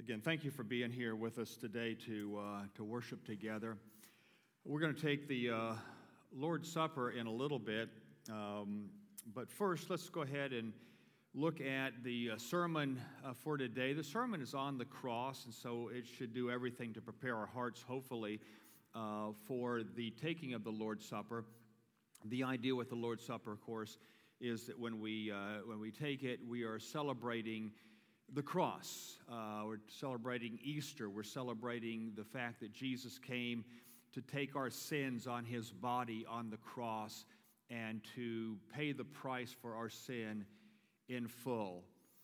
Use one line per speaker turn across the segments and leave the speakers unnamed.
Again, thank you for being here with us today to worship together. We're going to take the Lord's Supper in a little bit, but first let's go ahead and look at the sermon for today. The sermon is on the cross, and so it should do everything to prepare our hearts, hopefully, for the taking of the Lord's Supper. The idea with the Lord's Supper, of course, is that when we take it, we are celebrating the cross. We're celebrating Easter. We're celebrating the fact that Jesus came to take our sins on his body on the cross and to pay the price for our sin in full.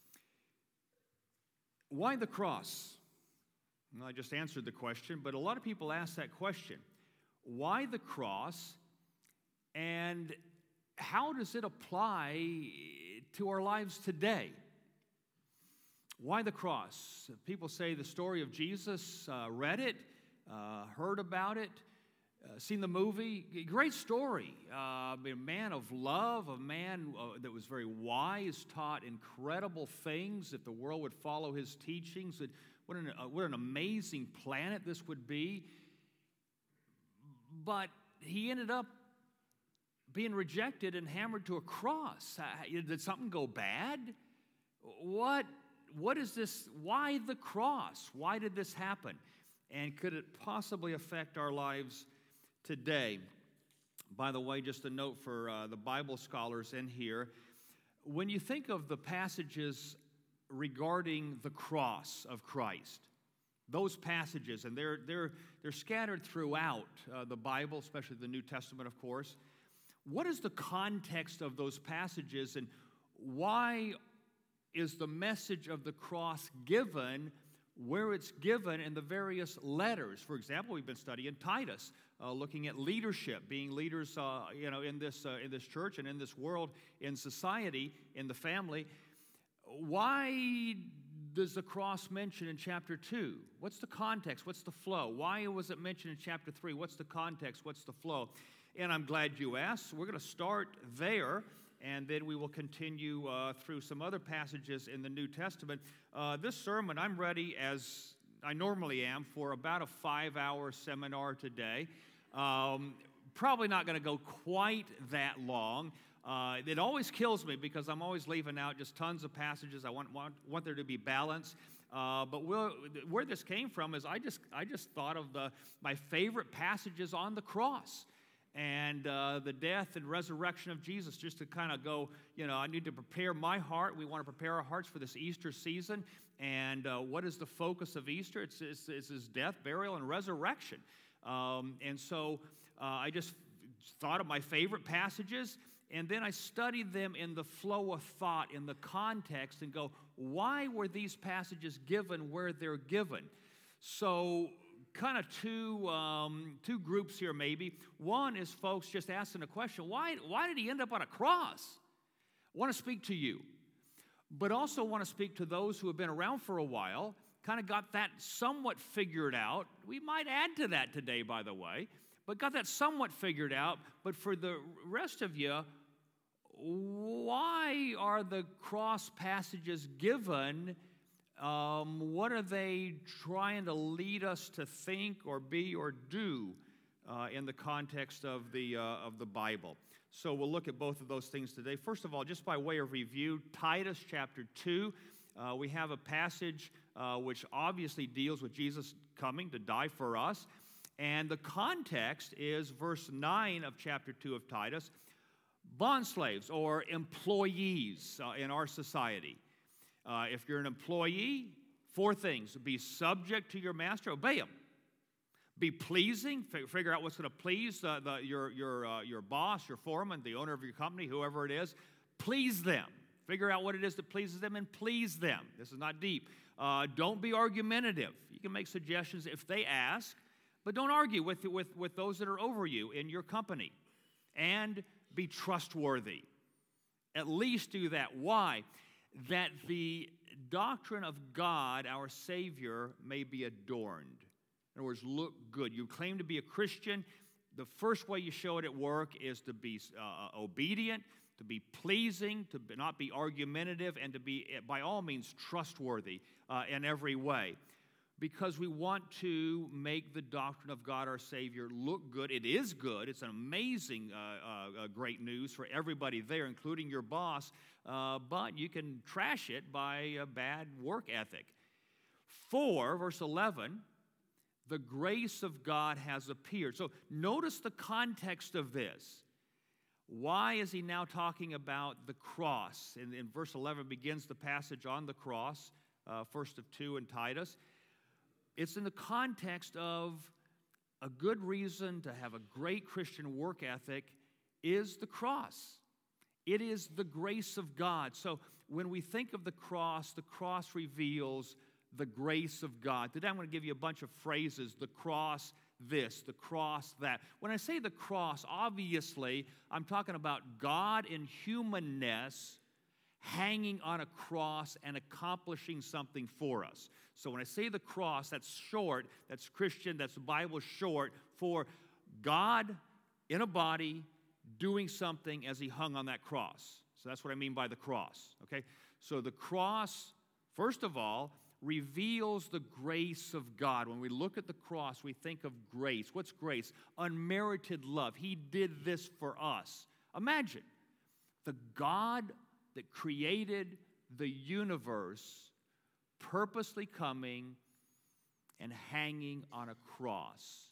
Why the cross? Well, I just answered the question, but a lot of people ask that question. Why the cross, and how does it apply to our lives today? Why the cross? People say the story of Jesus, read it, heard about it, seen the movie. Great story. A man of love, a man that was very wise, taught incredible things. If the world would follow his teachings, what an amazing planet this would be. But he ended up being rejected and hammered to a cross. Did something go bad? What is this? Why the cross? Why did this happen? And could it possibly affect our lives today? By the way, just a note for the Bible scholars in here. When you think of the passages regarding the cross of Christ, those passages, and they're scattered throughout the Bible, especially the New Testament, of course. What is the context of those passages, and why is the message of the cross given where it's given in the various letters? For example, we've been studying Titus, looking at leadership, being leaders, in this church and in this world, in society, in the family. Why does the cross mention in chapter 2? What's the context? What's the flow? Why was it mentioned in chapter 3? What's the context? What's the flow? And I'm glad you asked. We're going to start there, and then we will continue through some other passages in the New Testament. This sermon, I'm ready, as I normally am, for about a 5-hour seminar today. Probably not going to go quite that long. It always kills me because I'm always leaving out just tons of passages. I want there to be balance. But where this came from is I just thought of my favorite passages on the cross. And the death and resurrection of Jesus, just to kind of go, I need to prepare my heart. We want to prepare our hearts for this Easter season. And what is the focus of Easter? It's his death, burial, and resurrection. And so I just thought of my favorite passages, and then I studied them in the flow of thought, in the context, and go, why were these passages given where they're given? So kind of two groups here maybe. One is folks just asking a question, why did he end up on a cross? I want to speak to you, but also want to speak to those who have been around for a while, kind of got that somewhat figured out. We might add to that today, by the way, but got that somewhat figured out. But for the rest of you, why are the cross passages given? What are they trying to lead us to think or be or do in the context of the Bible? So we'll look at both of those things today. First of all, just by way of review, Titus chapter 2, we have a passage which obviously deals with Jesus coming to die for us. And the context is verse 9 of chapter 2 of Titus, bondslaves or employees in our society. If you're an employee, 4 things. Be subject to your master, obey him. Be pleasing, figure out what's going to please your boss, your foreman, the owner of your company, whoever it is. Please them. Figure out what it is that pleases them and please them. This is not deep. Don't be argumentative. You can make suggestions if they ask, but don't argue with those that are over you in your company. And be trustworthy. At least do that. Why? That the doctrine of God, our Savior, may be adorned. In other words, look good. You claim to be a Christian. The first way you show it at work is to be obedient, to be pleasing, to not be argumentative, and to be, by all means, trustworthy in every way. Because we want to make the doctrine of God our Savior look good. It is good. It's an amazing, great news for everybody there, including your boss. But you can trash it by a bad work ethic. 4, verse 11, the grace of God has appeared. So notice the context of this. Why is he now talking about the cross? In verse 11 begins the passage on the cross, first of 2 in Titus. It's in the context of a good reason to have a great Christian work ethic is the cross. It is the grace of God. So when we think of the cross reveals the grace of God. Today I'm going to give you a bunch of phrases, the cross this, the cross that. When I say the cross, obviously I'm talking about God in humanness hanging on a cross and accomplishing something for us. So when I say the cross, that's short, that's Christian, that's Bible short for God in a body doing something as he hung on that cross. So that's what I mean by the cross, okay? So the cross, first of all, reveals the grace of God. When we look at the cross, we think of grace. What's grace? Unmerited love. He did this for us. Imagine the God that created the universe purposely coming and hanging on a cross.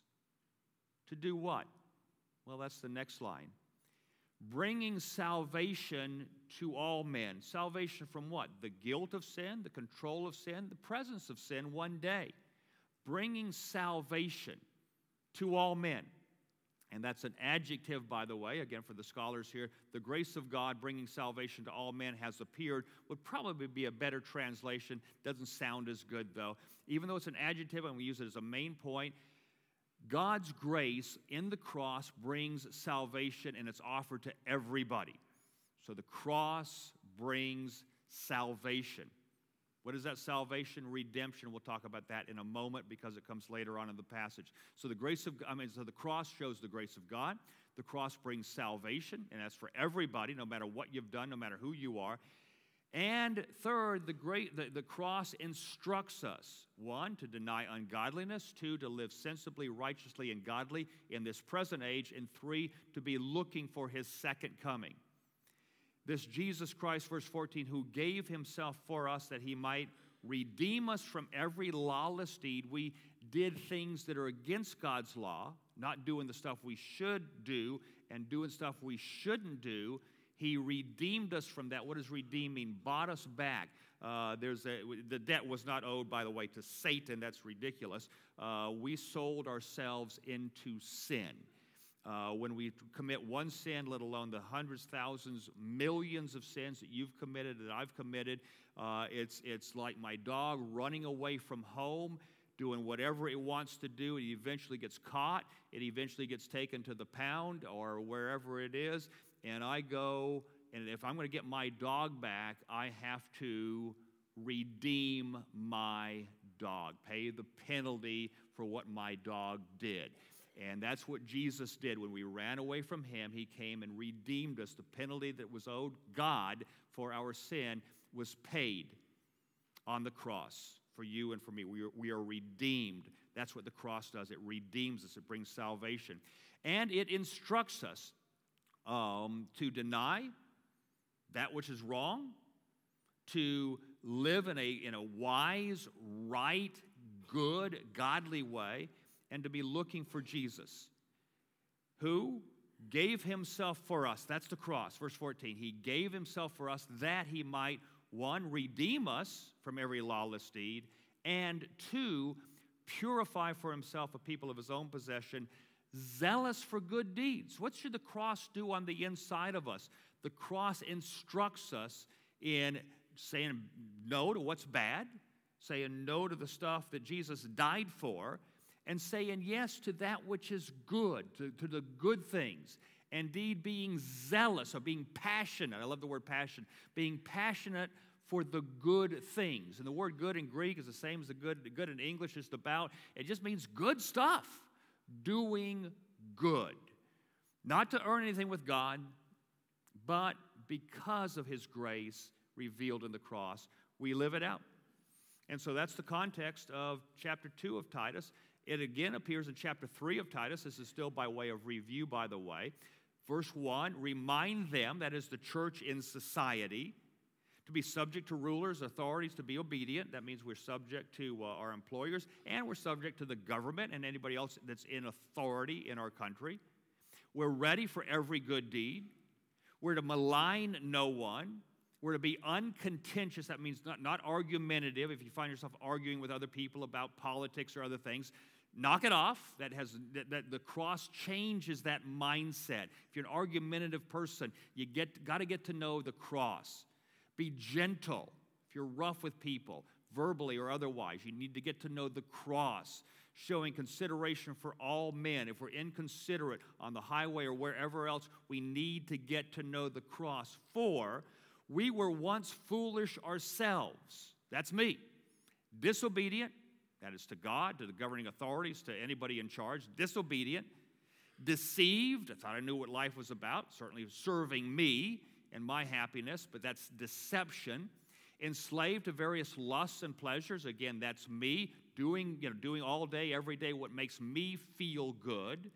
To do what? Well, that's the next line. Bringing salvation to all men. Salvation from what? The guilt of sin, the control of sin, the presence of sin one day. Bringing salvation to all men. And that's an adjective, by the way, again for the scholars here. The grace of God bringing salvation to all men has appeared would probably be a better translation. Doesn't sound as good, though. Even though it's an adjective and we use it as a main point, God's grace in the cross brings salvation, and it's offered to everybody. So the cross brings salvation. What is that salvation? Redemption. We'll talk about that in a moment because it comes later on in the passage. So the cross shows the grace of God. The cross brings salvation, and that's for everybody, no matter what you've done, no matter who you are. And third, the cross instructs us, 1, to deny ungodliness, 2, to live sensibly, righteously, and godly in this present age, and 3, to be looking for his second coming. This Jesus Christ, verse 14, who gave himself for us that he might redeem us from every lawless deed. We did things that are against God's law, not doing the stuff we should do and doing stuff we shouldn't do. He redeemed us from that. What does redeem mean? Bought us back. The debt was not owed, by the way, to Satan. That's ridiculous. We sold ourselves into sin. When we commit one sin, let alone the hundreds, thousands, millions of sins that you've committed, that I've committed, it's like my dog running away from home, doing whatever it wants to do. It eventually gets caught. It eventually gets taken to the pound or wherever it is. And I go, and if I'm going to get my dog back, I have to redeem my dog, pay the penalty for what my dog did. And that's what Jesus did. When we ran away from him, he came and redeemed us. The penalty that was owed God for our sin was paid on the cross for you and for me. We are redeemed. That's what the cross does. It redeems us. It brings salvation. And it instructs us to deny that which is wrong, to live in a wise, right, good, godly way, and to be looking for Jesus, who gave himself for us. That's the cross, verse 14. He gave himself for us that he might, 1, redeem us from every lawless deed, and 2, purify for himself a people of his own possession, zealous for good deeds. What should the cross do on the inside of us? The cross instructs us in saying no to what's bad, saying no to the stuff that Jesus died for, and saying yes to that which is good, to the good things. Indeed, being zealous or being passionate. I love the word passion. Being passionate for the good things. And the word good in Greek is the same as the good in English is about. It just means good stuff. Doing good. Not to earn anything with God, but because of his grace revealed in the cross. We live it out. And so that's the context of chapter 2 of Titus. It again appears in chapter 3 of Titus. This is still by way of review, by the way. Verse 1, remind them, that is the church in society, to be subject to rulers, authorities, to be obedient. That means we're subject to our employers, and we're subject to the government and anybody else that's in authority in our country. We're ready for every good deed. We're to malign no one. We're to be uncontentious. That means not argumentative. If you find yourself arguing with other people about politics or other things, knock it off. That the cross changes that mindset. If you're an argumentative person, you got to get to know the cross. Be gentle. If you're rough with people, verbally or otherwise, you need to get to know the cross, showing consideration for all men. If we're inconsiderate on the highway or wherever else, we need to get to know the cross. For we were once foolish ourselves. That's me. Disobedient, that is to God, to the governing authorities, to anybody in charge. Disobedient. Deceived, I thought I knew what life was about, certainly serving me and my happiness, but that's deception. Enslaved to various lusts and pleasures, again, that's me, doing all day, every day what makes me feel good.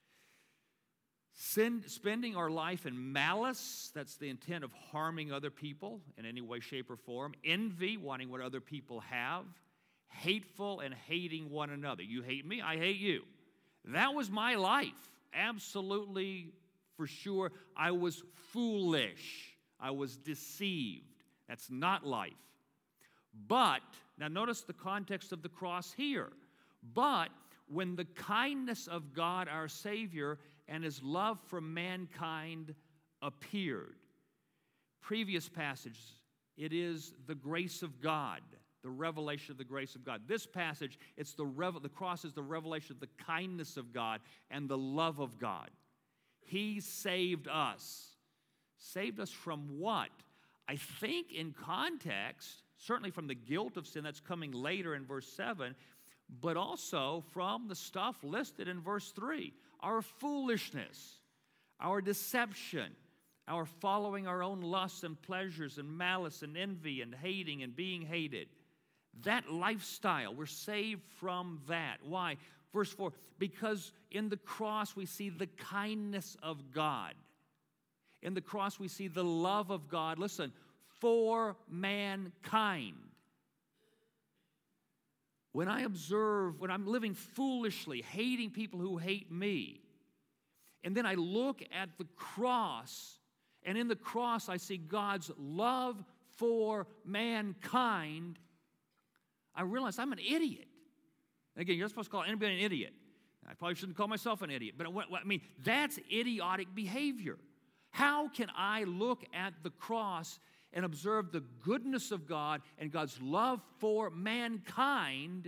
Spending our life in malice, that's the intent of harming other people in any way, shape, or form. Envy, wanting what other people have. Hateful and hating one another. You hate me, I hate you. That was my life. Absolutely, for sure, I was foolish. I was deceived. That's not life. But, now notice the context of the cross here. But when the kindness of God our Savior and his love for mankind appeared. Previous passages, it is the grace of God, the revelation of the grace of God. This passage, it's the cross is the revelation of the kindness of God and the love of God. He saved us. Saved us from what? I think in context, certainly from the guilt of sin that's coming later in verse 7, but also from the stuff listed in verse 3. Our foolishness, our deception, our following our own lusts and pleasures and malice and envy and hating and being hated. That lifestyle, we're saved from that. Why? Verse 4, because in the cross we see the kindness of God. In the cross we see the love of God, listen, for mankind. When I'm living foolishly, hating people who hate me, and then I look at the cross, and in the cross I see God's love for mankind, I realize I'm an idiot. Again, you're not supposed to call anybody an idiot. I probably shouldn't call myself an idiot, but that's idiotic behavior. How can I look at the cross and observe the goodness of God and God's love for mankind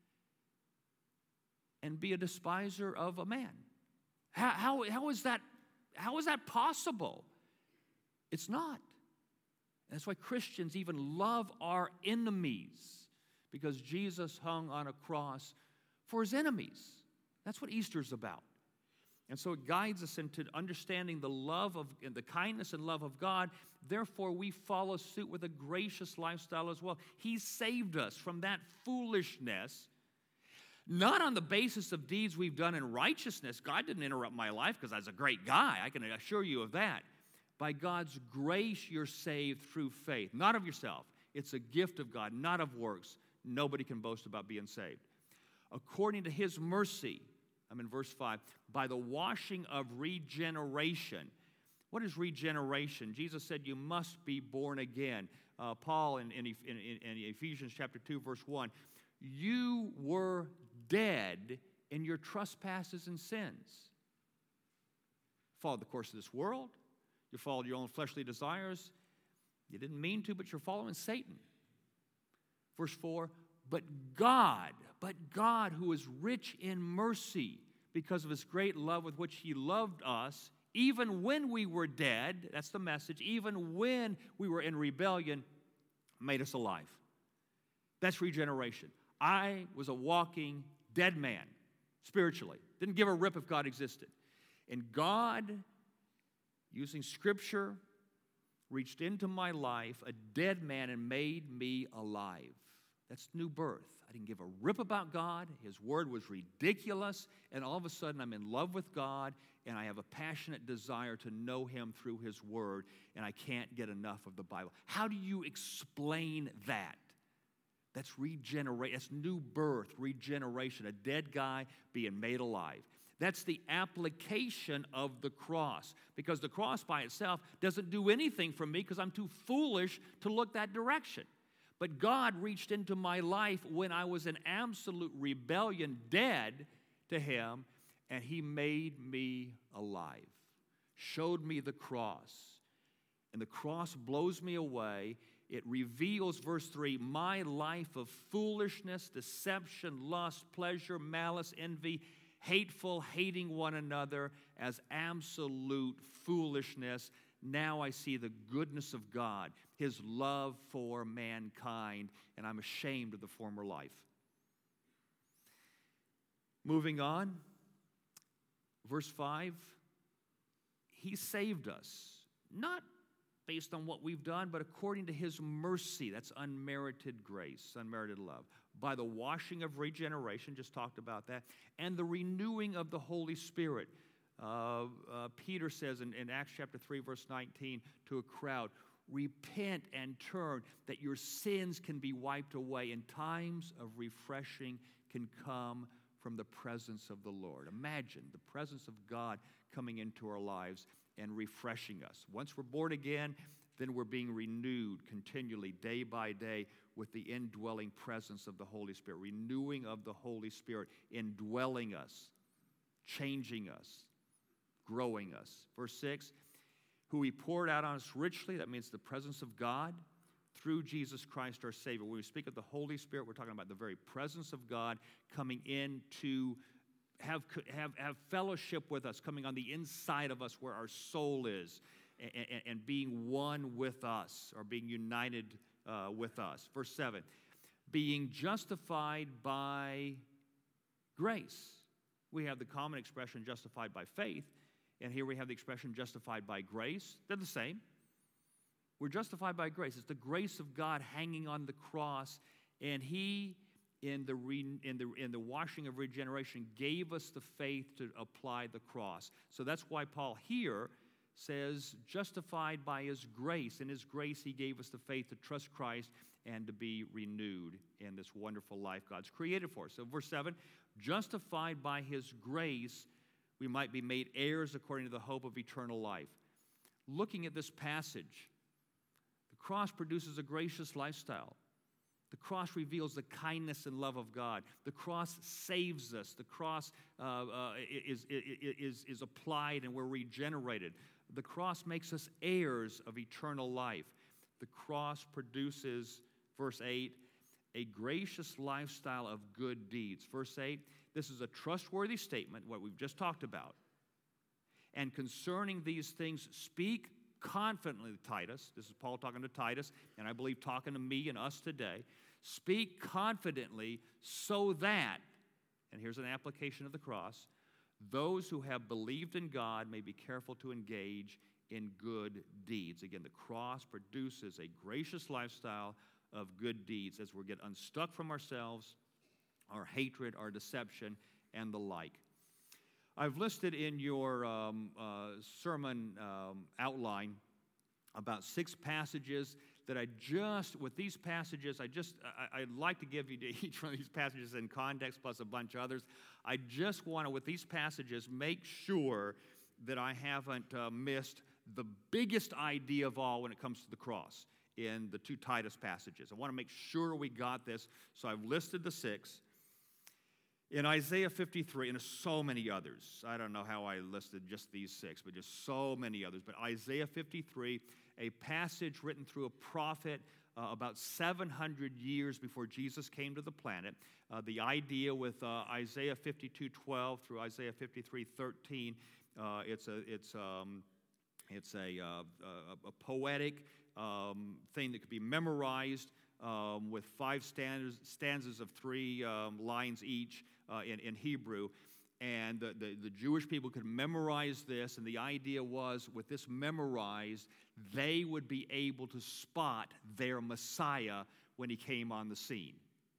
and be a despiser of a man? How is that possible? It's not. That's why Christians even love our enemies, because Jesus hung on a cross for his enemies. That's what Easter's about. And so it guides us into understanding the love of and the kindness and love of God. Therefore, we follow suit with a gracious lifestyle as well. He saved us from that foolishness, not on the basis of deeds we've done in righteousness. God didn't interrupt my life because I was a great guy. I can assure you of that. By God's grace, you're saved through faith, not of yourself. It's a gift of God, not of works. Nobody can boast about being saved. According to his mercy, I'm in verse 5, by the washing of regeneration. What is regeneration? Jesus said you must be born again. Paul in Ephesians chapter 2, verse 1, you were dead in your trespasses and sins. Followed the course of this world. You followed your own fleshly desires. You didn't mean to, but you're following Satan. Verse 4, but God who is rich in mercy, because of his great love with which he loved us, even when we were dead, that's the message, even when we were in rebellion, made us alive. That's regeneration. I was a walking dead man, spiritually. Didn't give a rip if God existed. And God, using Scripture reached into my life, a dead man, and made me alive. That's new birth. I didn't give a rip about God. His word was ridiculous, and all of a sudden I'm in love with God, and I have a passionate desire to know Him through His word, and I can't get enough of the Bible. How do you explain that? That's regeneration. That's new birth, regeneration, a dead guy being made alive. That's the application of the cross, because the cross by itself doesn't do anything for me because I'm too foolish to look that direction. But God reached into my life when I was in absolute rebellion, dead to Him, and He made me alive, showed me the cross. And the cross blows me away. It reveals, verse 3, my life of foolishness, deception, lust, pleasure, malice, envy, hateful, hating one another as absolute foolishness. Now I see the goodness of God, His love for mankind, and I'm ashamed of the former life. Moving on, verse 5, He saved us, not based on what we've done, but according to His mercy. That's unmerited grace, unmerited love. By the washing of regeneration, just talked about that, and the renewing of the Holy Spirit. Peter says in Acts chapter 3, verse 19, to a crowd, repent and turn that your sins can be wiped away and times of refreshing can come from the presence of the Lord. Imagine the presence of God coming into our lives and refreshing us. Once we're born again, then we're being renewed continually, day by day, with the indwelling presence of the Holy Spirit, renewing of the Holy Spirit, indwelling us, changing us, growing us. Verse 6, who He poured out on us richly, that means the presence of God, through Jesus Christ our Savior. When we speak of the Holy Spirit, we're talking about the very presence of God coming in to have fellowship with us, coming on the inside of us where our soul is, and being one with us, or being united with us. Verse 7, being justified by grace. We have the common expression justified by faith, and here we have the expression justified by grace. They're the same. We're justified by grace. It's the grace of God hanging on the cross, and He, in the washing of regeneration, gave us the faith to apply the cross. So that's why Paul here says, justified by His grace. In His grace, He gave us the faith to trust Christ and to be renewed in this wonderful life God's created for us. So verse 7, justified by His grace, we might be made heirs according to the hope of eternal life. Looking at this passage, the cross produces a gracious lifestyle. The cross reveals the kindness and love of God. The cross saves us. The cross is applied and we're regenerated. The cross makes us heirs of eternal life. The cross produces, verse 8, a gracious lifestyle of good deeds. Verse 8, this is a trustworthy statement, what we've just talked about. And concerning these things, speak confidently to Titus. This is Paul talking to Titus, and I believe talking to me and us today. Speak confidently so that, and here's an application of the cross, those who have believed in God may be careful to engage in good deeds. Again, the cross produces a gracious lifestyle of good deeds as we get unstuck from ourselves, our hatred, our deception, and the like. I've listed in your sermon outline about 6 passages that with these passages, I'd like to give you to each one of these passages in context plus a bunch of others. I just want to, with these passages, make sure that I haven't missed the biggest idea of all when it comes to the cross in the 2 Titus passages. I want to make sure we got this, so I've listed the 6. In Isaiah 53, and there's so many others. I don't know how I listed just these 6, but just so many others. But Isaiah 53, a passage written through a prophet about 700 years before Jesus came to the planet. The idea with Isaiah 52:12 through Isaiah 53:13, it's a poetic thing that could be memorized with 5 stanzas of 3 lines each in Hebrew. And the Jewish people could memorize this, and the idea was, with this memorized, they would be able to spot their Messiah when he came on the scene.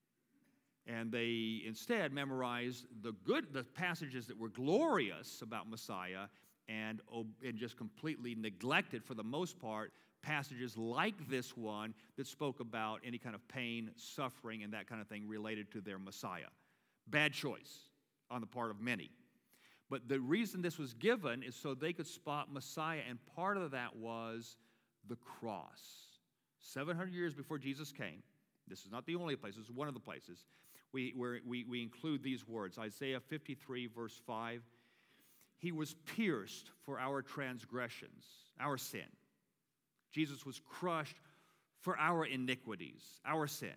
And they instead memorized the passages that were glorious about Messiah, and just completely neglected, for the most part, passages like this one that spoke about any kind of pain, suffering, and that kind of thing related to their Messiah. Bad choice on the part of many. But the reason this was given is so they could spot Messiah, and part of that was the cross. 700 years before Jesus came, this is not the only place, this is one of the places, we include these words. Isaiah 53, verse 5, he was pierced for our transgressions, our sin. Jesus was crushed for our iniquities, our sin.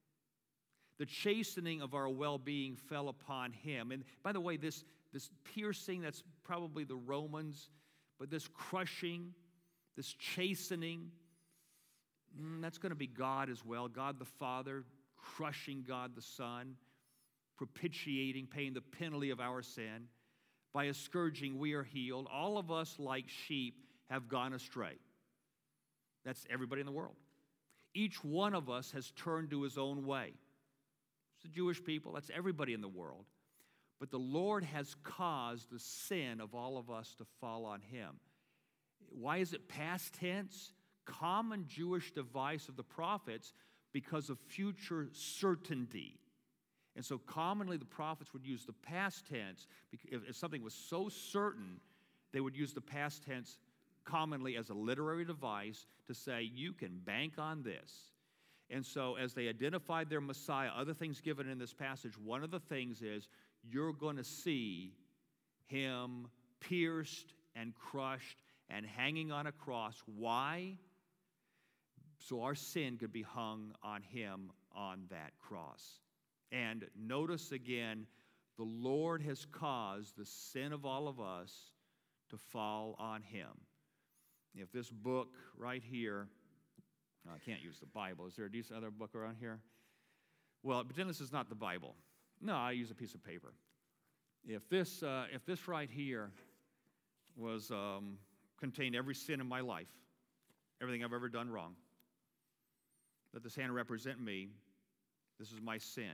The chastening of our well-being fell upon him. And by the way, this piercing, that's probably the Romans, but this crushing, this chastening, that's going to be God as well. God the Father crushing God the Son, propitiating, paying the penalty of our sin. By a scourging we are healed. All of us, like sheep, have gone astray. That's everybody in the world. Each one of us has turned to his own way. It's the Jewish people. That's everybody in the world. But the Lord has caused the sin of all of us to fall on him. Why is it past tense? Common Jewish device of the prophets because of future certainty. And so commonly the prophets would use the past tense. If something was so certain, they would use the past tense commonly as a literary device to say, you can bank on this. And so as they identified their Messiah, other things given in this passage, one of the things is you're going to see him pierced and crushed and hanging on a cross. Why? So our sin could be hung on him on that cross. And notice again, the Lord has caused the sin of all of us to fall on him. If this book right here, I can't use the Bible. Is there a decent other book around here? Well, pretend this is not the Bible. No, I use a piece of paper. If this right here was contained every sin in my life, everything I've ever done wrong, let this hand represent me. This is my sin.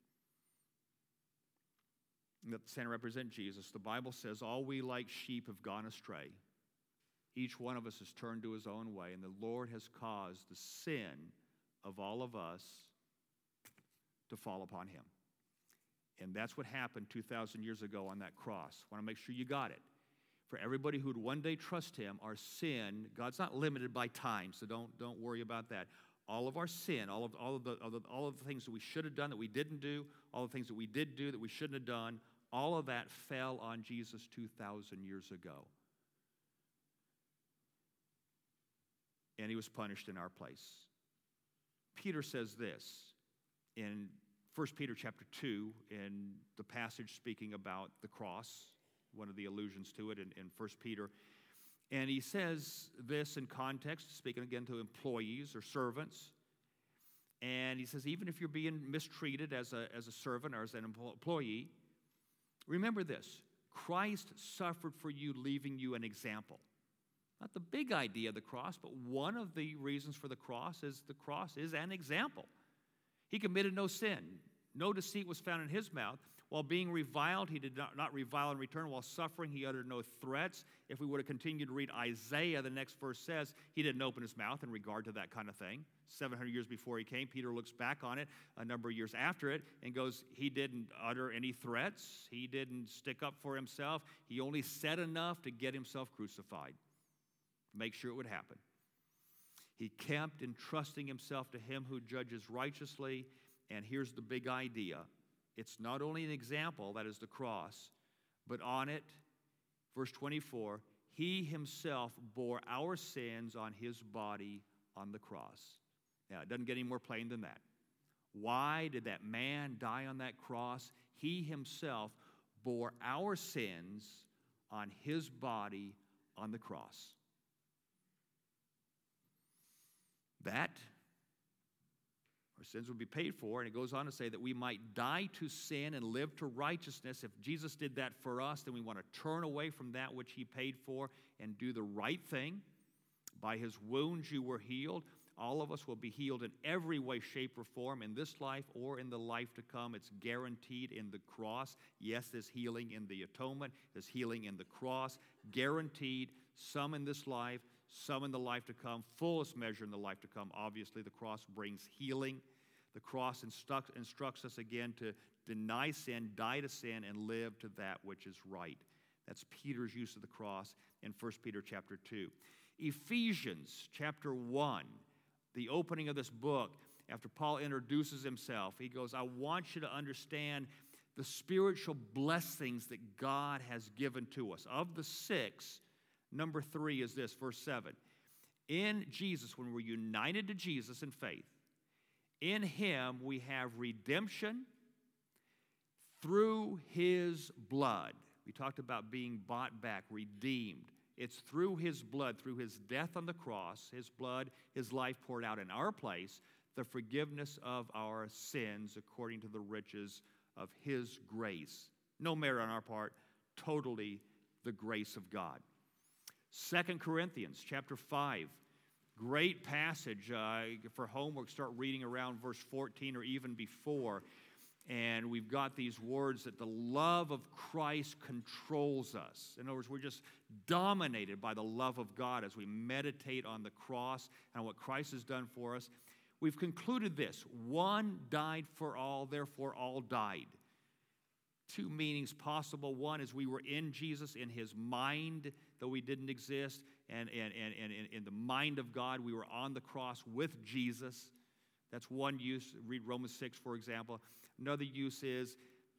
Let this hand represent Jesus. The Bible says, all we like sheep have gone astray. Each one of us has turned to his own way, and the Lord has caused the sin of all of us to fall upon him. And that's what happened 2,000 years ago on that cross. I want to make sure you got it. For everybody who would one day trust him, our sin, God's not limited by time, so don't worry about that. All of our sin, all of the things that we should have done that we didn't do, all the things that we did do that we shouldn't have done, all of that fell on Jesus 2,000 years ago. And he was punished in our place. Peter says this in 1 Peter chapter 2, in the passage speaking about the cross, one of the allusions to it in 1 Peter. And he says this in context, speaking again to employees or servants. And he says, even if you're being mistreated as a servant or as an employee, remember this: Christ suffered for you, leaving you an example. Not the big idea of the cross, but one of the reasons for the cross is an example. He committed no sin. No deceit was found in his mouth. While being reviled, he did not revile in return. While suffering, he uttered no threats. If we were to continue to read Isaiah, the next verse says he didn't open his mouth in regard to that kind of thing. 700 years before he came, Peter looks back on it a number of years after it and goes, he didn't utter any threats. He didn't stick up for himself. He only said enough to get himself crucified, to make sure it would happen. He kept entrusting himself to him who judges righteously. And here's the big idea. It's not only an example, that is the cross, but on it, verse 24, he himself bore our sins on his body on the cross. Now, it doesn't get any more plain than that. Why did that man die on that cross? He himself bore our sins on his body on the cross. That, our sins would be paid for. And it goes on to say that we might die to sin and live to righteousness. If Jesus did that for us, then we want to turn away from that which he paid for and do the right thing. By his wounds you were healed. All of us will be healed in every way, shape, or form in this life or in the life to come. It's guaranteed in the cross. Yes, there's healing in the atonement. There's healing in the cross. Guaranteed, some in this life, some in the life to come, fullest measure in the life to come. Obviously, the cross brings healing. The cross instructs us again to deny sin, die to sin, and live to that which is right. That's Peter's use of the cross in 1 Peter chapter 2. Ephesians chapter 1. The opening of this book, after Paul introduces himself, he goes, I want you to understand the spiritual blessings that God has given to us. Of the 6, number 3 is this, verse 7. In Jesus, when we're united to Jesus in faith, in him we have redemption through his blood. We talked about being bought back, redeemed. It's through his blood, through his death on the cross, his blood, his life poured out in our place, the forgiveness of our sins according to the riches of his grace. No merit on our part, totally the grace of God. 2 Corinthians chapter 5, great passage for homework. Start reading around verse 14 or even before. And we've got these words that the love of Christ controls us. In other words, we're just dominated by the love of God as we meditate on the cross and what Christ has done for us. We've concluded this: one died for all, therefore all died. 2 meanings possible. One is we were in Jesus, in his mind, though we didn't exist, and in the mind of God, we were on the cross with Jesus. That's one use. Read Romans 6, for example. Another use is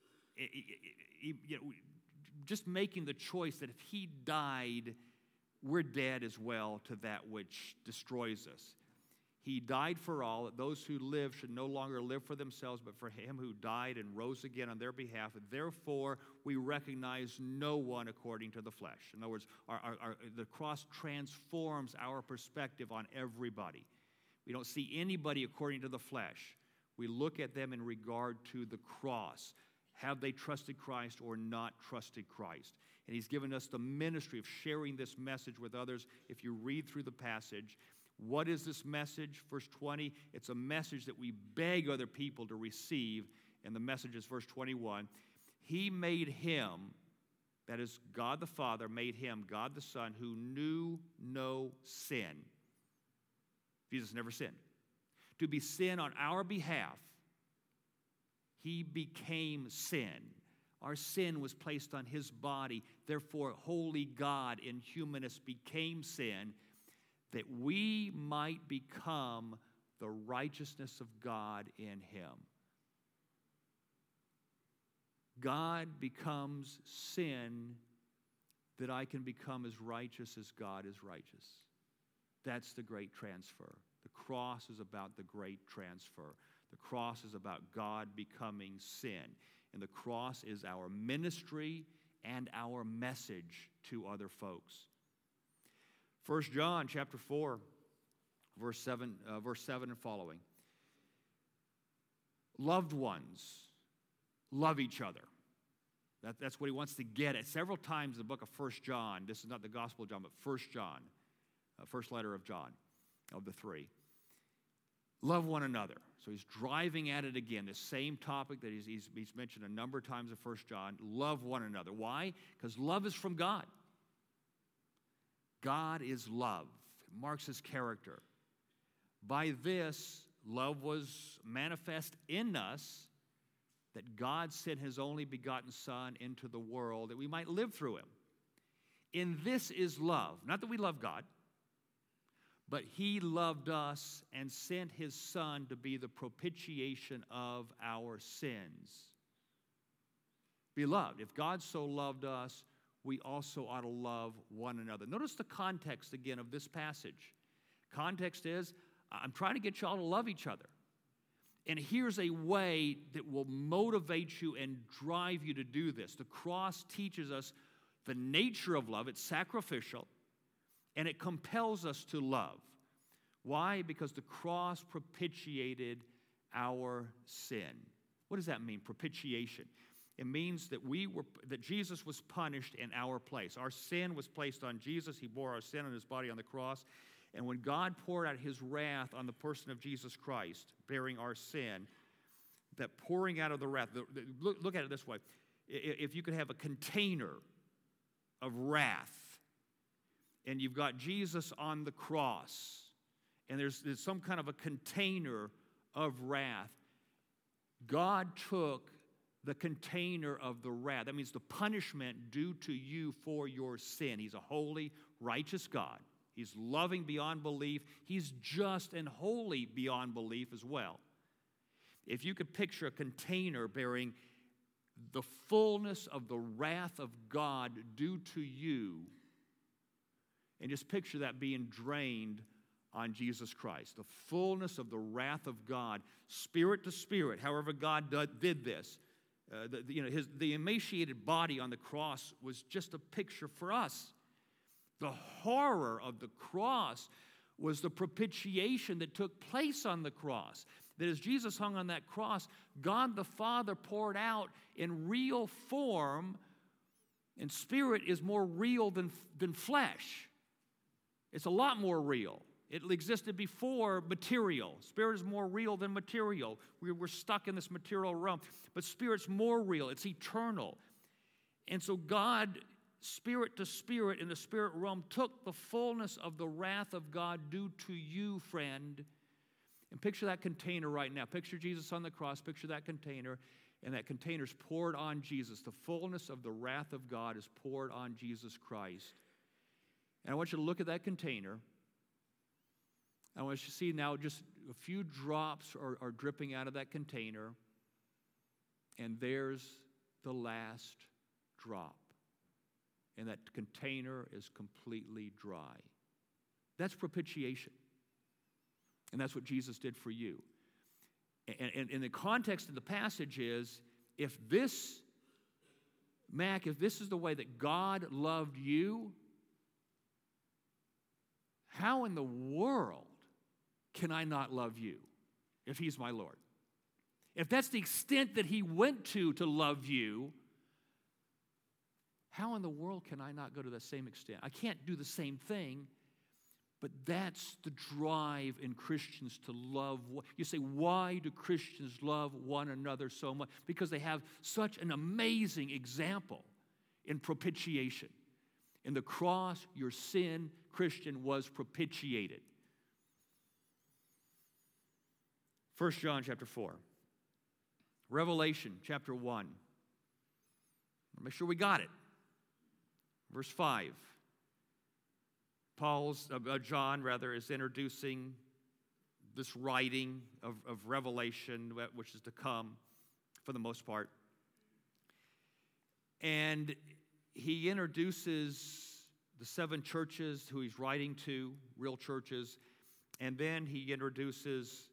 just making the choice that if he died, we're dead as well to that which destroys us. He died for all, that those who live should no longer live for themselves, but for him who died and rose again on their behalf. Therefore, we recognize no one according to the flesh. In other words, the cross transforms our perspective on everybody. We don't see anybody according to the flesh. We look at them in regard to the cross. Have they trusted Christ or not trusted Christ? And he's given us the ministry of sharing this message with others. If you read through the passage, what is this message? Verse 20, it's a message that we beg other people to receive. And the message is verse 21. He made him, that is God the Father, made him, God the Son, who knew no sin. Jesus never sinned. To be sin on our behalf, he became sin. Our sin was placed on his body. Therefore, holy God in humanness became sin, that we might become the righteousness of God in him. God becomes sin that I can become as righteous as God is righteous. That's the great transfer. The cross is about the great transfer. The cross is about God becoming sin. And the cross is our ministry and our message to other folks. 1 John chapter 4, verse 7 and following. Loved ones, love each other. That's what he wants to get at. Several times in the book of 1 John, this is not the Gospel of John, but 1 John, first letter of John, of the 3. Love one another. So he's driving at it again, the same topic that he's mentioned a number of times in 1 John. Love one another. Why? Because love is from God. God is love. It marks his character. By this, love was manifest in us, that God sent his only begotten Son into the world that we might live through him. In this is love. Not that we love God, but he loved us and sent his Son to be the propitiation of our sins. Beloved, if God so loved us, we also ought to love one another. Notice the context again of this passage. Context is, I'm trying to get you all to love each other. And here's a way that will motivate you and drive you to do this. The cross teaches us the nature of love. It's sacrificial, and it compels us to love. Why? Because the cross propitiated our sin. What does that mean? Propitiation. It means that that Jesus was punished in our place. Our sin was placed on Jesus. He bore our sin on his body on the cross. And when God poured out his wrath on the person of Jesus Christ, bearing our sin, that pouring out of the wrath, look at it this way. If you could have a container of wrath, and you've got Jesus on the cross, and there's some kind of a container of wrath, God took the container of the wrath. That means the punishment due to you for your sin. He's a holy, righteous God. He's loving beyond belief. He's just and holy beyond belief as well. If you could picture a container bearing the fullness of the wrath of God due to you, and just picture that being drained on Jesus Christ, the fullness of the wrath of God, spirit to spirit, however God did this. The emaciated body on the cross was just a picture for us. The horror of the cross was the propitiation that took place on the cross. That as Jesus hung on that cross, God the Father poured out in real form, and spirit is more real than flesh. It's a lot more real. It existed before material. Spirit is more real than material. We're stuck in this material realm. But spirit's more real. It's eternal. And so God, spirit to spirit in the spirit realm, took the fullness of the wrath of God due to you, friend. And picture that container right now. Picture Jesus on the cross. Picture that container. And that container's poured on Jesus. The fullness of the wrath of God is poured on Jesus Christ. And I want you to look at that container. I want you to see now just a few drops are dripping out of that container, and there's the last drop. And that container is completely dry. That's propitiation. And that's what Jesus did for you. And in the context of the passage is, if this is the way that God loved you, how in the world can I not love you if he's my Lord? If that's the extent that he went to love you, how in the world can I not go to the same extent? I can't do the same thing, but that's the drive in Christians to love. You say, why do Christians love one another so much? Because they have such an amazing example in propitiation. In the cross, your sin, Christian, was propitiated. 1 John chapter 4. Revelation chapter 1. Make sure we got it. Verse 5. John is introducing this writing of Revelation, which is to come for the most part. And he introduces the 7 churches who he's writing to, real churches. And then he introduces,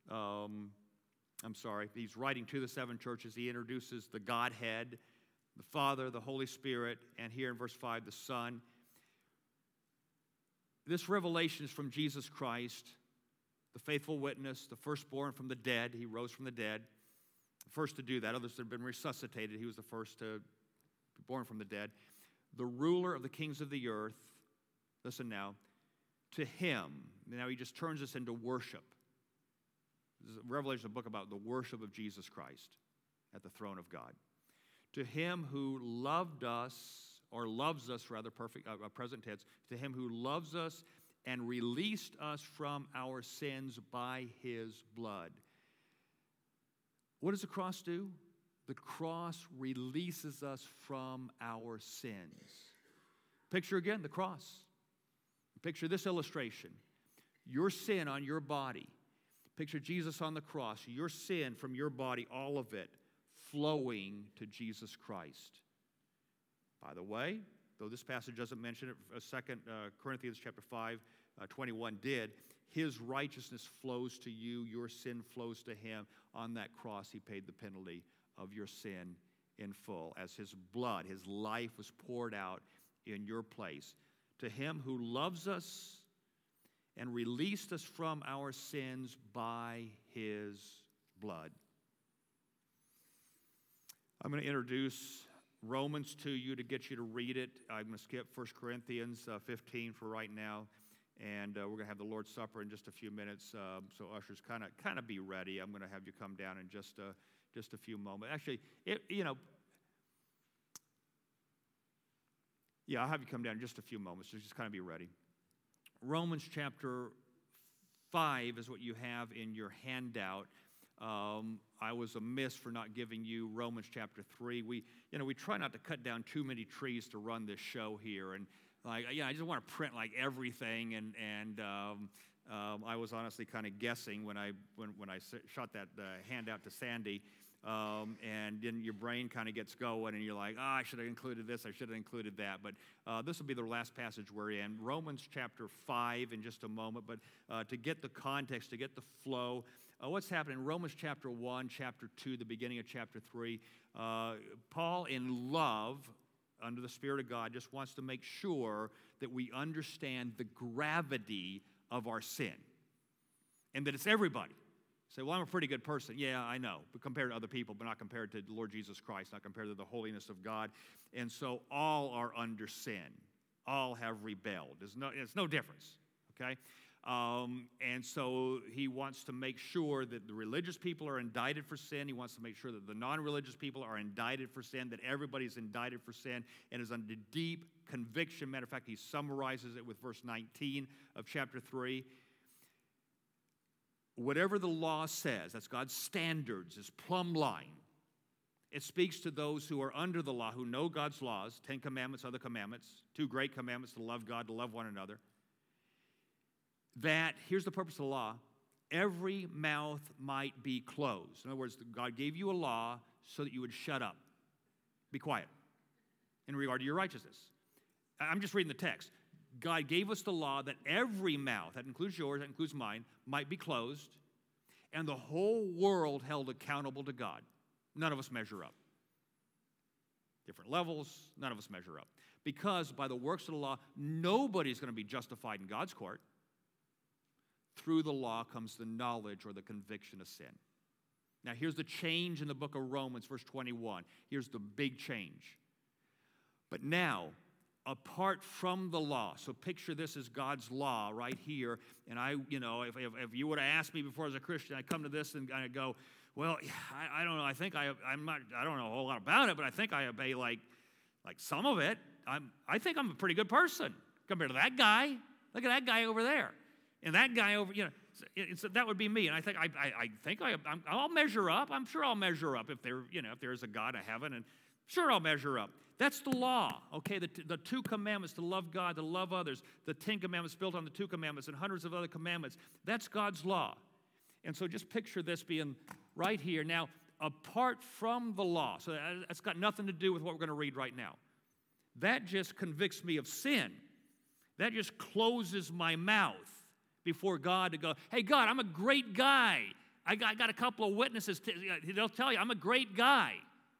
he's writing to the 7 churches. He introduces the Godhead, the Father, the Holy Spirit, and here in verse 5, the Son. This revelation is from Jesus Christ, the faithful witness, the firstborn from the dead. He rose from the dead, the first to do that. Others have been resuscitated. He was the first to be born from the dead. The ruler of the kings of the earth. Listen now. To him. Now he just turns us into worship. Revelation is a book about the worship of Jesus Christ at the throne of God. To him who loved us, or loves us rather, present tense, to him who loves us and released us from our sins by his blood. What does the cross do? The cross releases us from our sins. Picture again the cross. Picture this illustration. Your sin on your body. Picture Jesus on the cross. Your sin from your body, all of it, flowing to Jesus Christ. By the way, though this passage doesn't mention it, 2 Corinthians chapter 5, 21 did, his righteousness flows to you, your sin flows to him. On that cross, he paid the penalty of your sin in full, as his blood, his life was poured out in your place. To him who loves us and released us from our sins by his blood. I'm going to introduce Romans to you to get you to read it. I'm going to skip 1 Corinthians 15 for right now, and we're going to have the Lord's Supper in just a few minutes. So ushers, kind of be ready. I'm going to have you come down in just a few moments. Actually, I'll have you come down in just a few moments. So just kind of be ready. Romans chapter 5 is what you have in your handout. I was amiss for not giving you Romans chapter 3. We try not to cut down too many trees to run this show here, and I just want to print like everything. And I was honestly kind of guessing when I shot that handout to Sandy, and then your brain kind of gets going, and you're like, I should have included this, I should have included that. But this will be the last passage we're in, Romans chapter 5 in just a moment. But to get the context, to get the flow, what's happening in Romans chapter 1, chapter 2, the beginning of chapter 3, Paul, in love, under the Spirit of God, just wants to make sure that we understand the gravity of our sin and that it's everybody. Say, well, I'm a pretty good person. Yeah, I know, but compared to other people, but not compared to the Lord Jesus Christ, not compared to the holiness of God. And so all are under sin. All have rebelled. It's no difference, okay? And so he wants to make sure that the religious people are indicted for sin. He wants to make sure that the non-religious people are indicted for sin, that everybody's indicted for sin and is under deep conviction. Matter of fact, he summarizes it with verse 19 of chapter 3. Whatever the law says, that's God's standards, his plumb line. It speaks to those who are under the law, who know God's laws, 10 commandments, other commandments, 2 great commandments, to love God, to love one another. That, here's the purpose of the law, every mouth might be closed. In other words, God gave you a law so that you would shut up, be quiet, in regard to your righteousness. I'm just reading the text. God gave us the law that every mouth, that includes yours, that includes mine, might be closed, and the whole world held accountable to God. None of us measure up. Different levels, none of us measure up. Because by the works of the law, nobody's going to be justified in God's court. Through the law comes the knowledge or the conviction of sin. Now, here's the change in the book of Romans, verse 21. Here's the big change. But now, apart from the law, so picture this as God's law right here, and if you would have asked me before as a Christian, I come to this and I go, well, I don't know, I don't know a whole lot about it, but I think I obey like some of it. I think I'm a pretty good person compared to that guy. Look at that guy over there. And that guy over, that would be me. And I think I'll measure up. I'm sure I'll measure up if there is a God of heaven, and sure I'll measure up. That's the law, okay? The 2 commandments, to love God, to love others, the 10 commandments built on the 2 commandments and hundreds of other commandments. That's God's law. And so just picture this being right here. Now, apart from the law, so that's got nothing to do with what we're going to read right now. That just convicts me of sin. That just closes my mouth before God to go, hey, God, I'm a great guy. I got a couple of witnesses. They'll tell you I'm a great guy.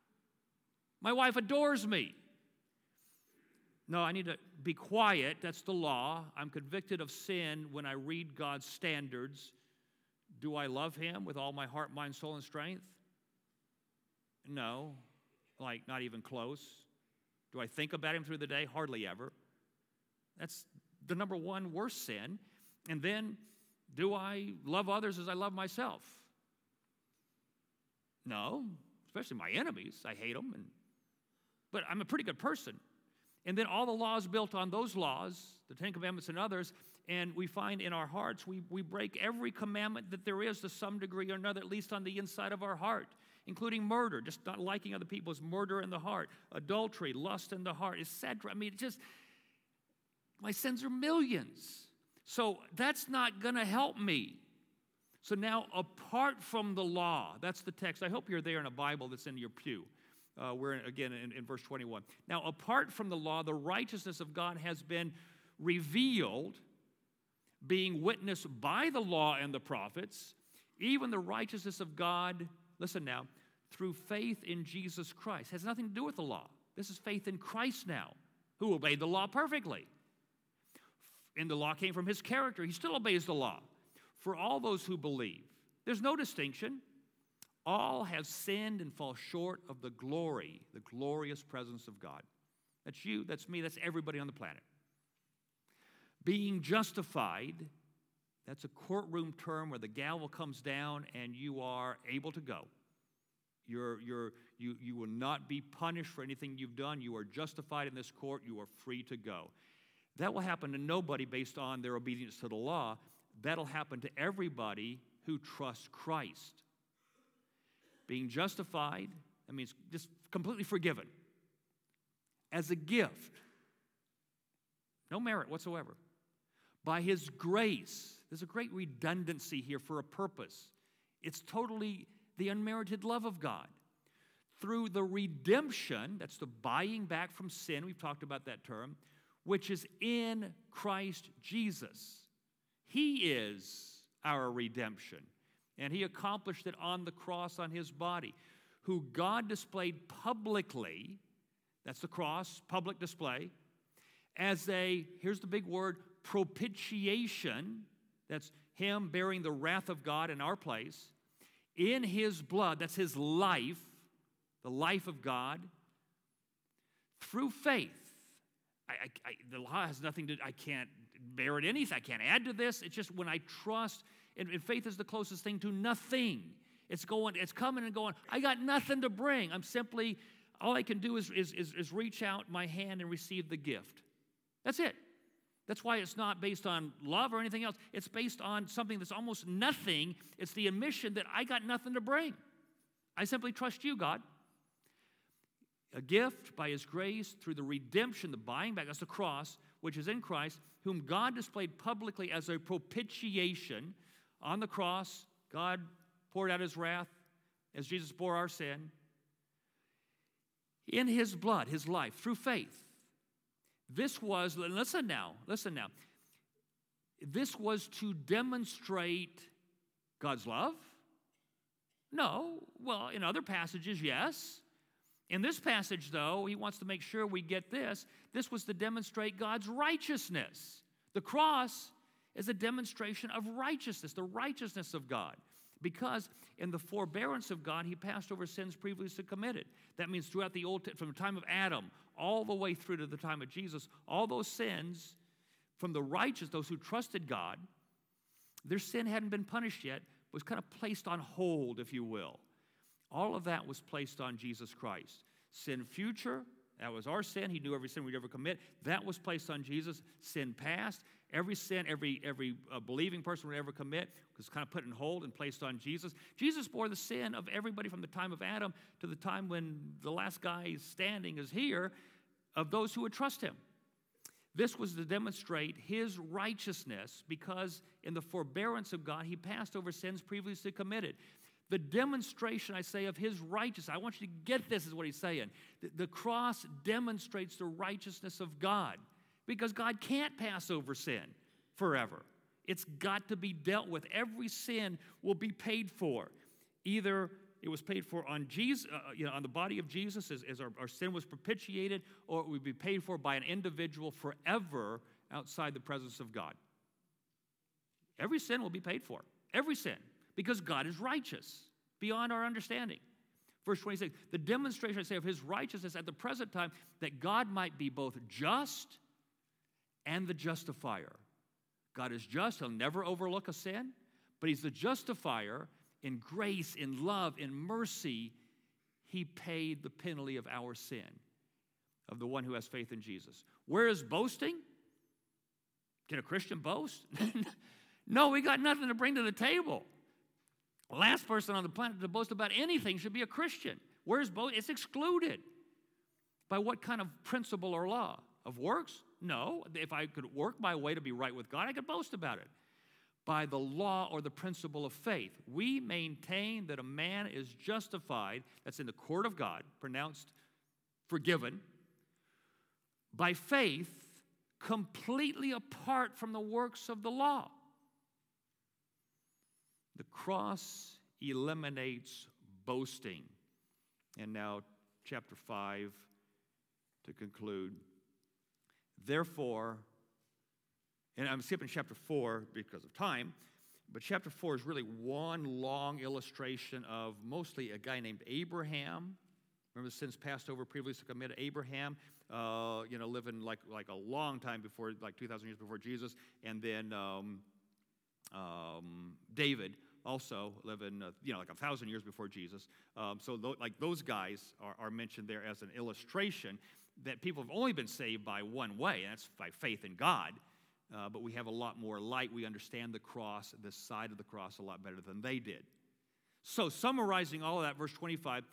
My wife adores me. No, I need to be quiet. That's the law. I'm convicted of sin when I read God's standards. Do I love him with all my heart, mind, soul, and strength? No, not even close. Do I think about him through the day? Hardly ever. That's the number one worst sin. And then, do I love others as I love myself? No, especially my enemies. I hate them. But I'm a pretty good person. And then all the laws built on those laws, the 10 Commandments and others, and we find in our hearts, we break every commandment that there is to some degree or another, at least on the inside of our heart, including murder, just not liking other people is murder in the heart, adultery, lust in the heart, etc. I mean, my sins are millions. So that's not going to help me. So now, apart from the law, that's the text. I hope you're there in a Bible that's in your pew. We're, again, in verse 21. Now, apart from the law, the righteousness of God has been revealed, being witnessed by the law and the prophets, even the righteousness of God, listen now, through faith in Jesus Christ. It has nothing to do with the law. This is faith in Christ now, who obeyed the law perfectly. And the law came from his character. He still obeys the law. For all those who believe, there's no distinction. All have sinned and fall short of the glory, the glorious presence of God. That's you, that's me, that's everybody on the planet. Being justified, that's a courtroom term where the gavel comes down and you are able to go. You will not be punished for anything you've done. You are justified in this court. You are free to go. That will happen to nobody based on their obedience to the law. That'll happen to everybody who trusts Christ. Being justified, that means just completely forgiven. As a gift. No merit whatsoever. By His grace. There's a great redundancy here for a purpose. It's totally the unmerited love of God. Through the redemption, that's the buying back from sin, we've talked about that term, which is in Christ Jesus. He is our redemption. And He accomplished it on the cross on His body, who God displayed publicly, that's the cross, public display, as a, here's the big word, propitiation, that's Him bearing the wrath of God in our place, in His blood, that's His life, the life of God, through faith. The law has nothing to, I can't merit anything, I can't add to this. It's just when I trust, and faith is the closest thing to nothing. It's coming and going, I got nothing to bring. I'm simply, all I can do is reach out my hand and receive the gift. That's it. That's why it's not based on love or anything else. It's based on something that's almost nothing. It's the admission that I got nothing to bring. I simply trust you, God. A gift by His grace through the redemption, the buying back, that's the cross, which is in Christ, whom God displayed publicly as a propitiation. On the cross, God poured out His wrath as Jesus bore our sin. In His blood, His life, through faith. This was, listen now. This was to demonstrate God's love? No. Well, in other passages, yes. In this passage, though, He wants to make sure we get this. This was to demonstrate God's righteousness. The cross is a demonstration of righteousness, the righteousness of God. Because in the forbearance of God, He passed over sins previously committed. That means throughout the from the time of Adam all the way through to the time of Jesus, all those sins from the righteous, those who trusted God, their sin hadn't been punished yet, was kind of placed on hold, if you will. All of that was placed on Jesus Christ. Sin future, that was our sin. He knew every sin we'd ever commit. That was placed on Jesus. Sin past, every sin, every believing person would ever commit was kind of put in hold and placed on Jesus. Jesus bore the sin of everybody from the time of Adam to the time when the last guy standing is here, of those who would trust Him. This was to demonstrate His righteousness because in the forbearance of God, He passed over sins previously committed. The demonstration, I say, of His righteousness, I want you to get this, is what He's saying. The cross demonstrates the righteousness of God because God can't pass over sin forever. It's got to be dealt with. Every sin will be paid for. Either it was paid for on Jesus, on the body of Jesus as our sin was propitiated, or it would be paid for by an individual forever outside the presence of God. Every sin will be paid for. Every sin. Because God is righteous beyond our understanding. Verse 26, the demonstration, I say, of His righteousness at the present time, that God might be both just and the justifier. God is just. He'll never overlook a sin, but He's the justifier. In grace, in love, in mercy, He paid the penalty of our sin, of the one who has faith in Jesus. Where is boasting? Can a Christian boast? No, we got nothing to bring to the table. The last person on the planet to boast about anything should be a Christian. Where's boast? It's excluded. By what kind of principle or law? Of works? No. If I could work my way to be right with God, I could boast about it. By the law or the principle of faith. We maintain that a man is justified, that's in the court of God, pronounced forgiven, by faith, completely apart from the works of the law. The cross eliminates boasting. And now, chapter 5, to conclude. Therefore, and I'm skipping chapter 4 because of time, But chapter 4 is really one long illustration of mostly a guy named Abraham. Remember, the sins passed over previously committed. Abraham, living like a long time before, like 2,000 years before Jesus. And then David, also living, like 1,000 years before Jesus. Those guys are mentioned there as an illustration that people have only been saved by one way, and that's by faith in God. But we have a lot more light. We understand the cross, this side of the cross, a lot better than they did. So, summarizing all of that, verse 25,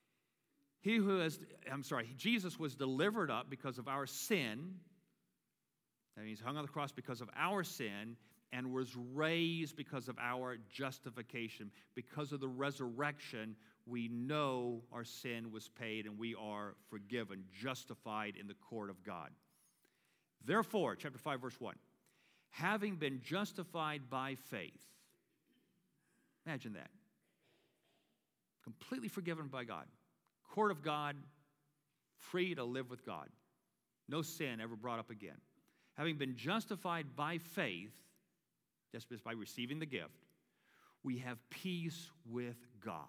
Jesus was delivered up because of our sin. That means hung on the cross because of our sin, and was raised because of our justification. Because of the resurrection, we know our sin was paid and we are forgiven, justified in the court of God. Therefore, chapter 5, verse 1, having been justified by faith. Imagine that. Completely forgiven by God. Court of God, free to live with God. No sin ever brought up again. Having been justified by faith, just by receiving the gift, we have peace with God.